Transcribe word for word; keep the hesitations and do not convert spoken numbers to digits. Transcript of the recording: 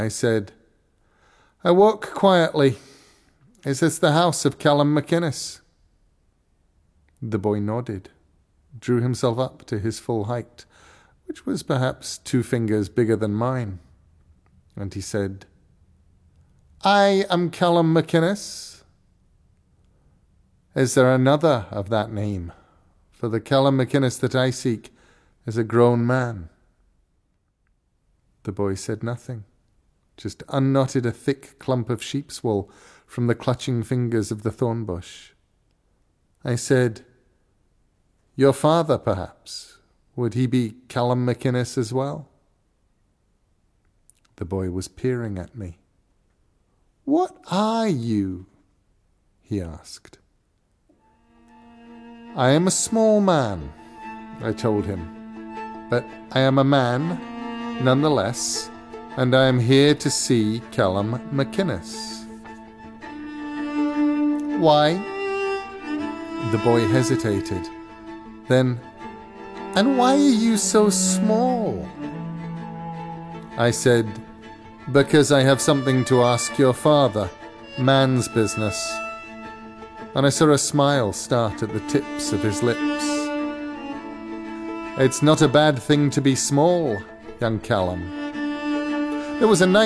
I said, "I walk quietly. Is this the house of Callum McInnes?" The boy nodded, drew himself up to his full height, which was perhaps two fingers bigger than mine, and he said, "I am Callum McInnes. Is there another of that name? For the Callum McInnes that I seek is a grown man." The boy said nothing, just unknotted a thick clump of sheep's wool from the clutching fingers of the thorn bush. I said, "Your father, perhaps. Would he be Callum McInnes as well?" The boy was peering at me. "What are you?" he asked. "I am a small man," I told him, "but I am a man nonetheless, and I am here to see Callum McInnes." "Why?" The boy hesitated. Then, "And why are you so small?" I said, "Because I have something to ask your father, man's business." And I saw a smile start at the tips of his lips. "It's not a bad thing to be small, young Callum. There was a night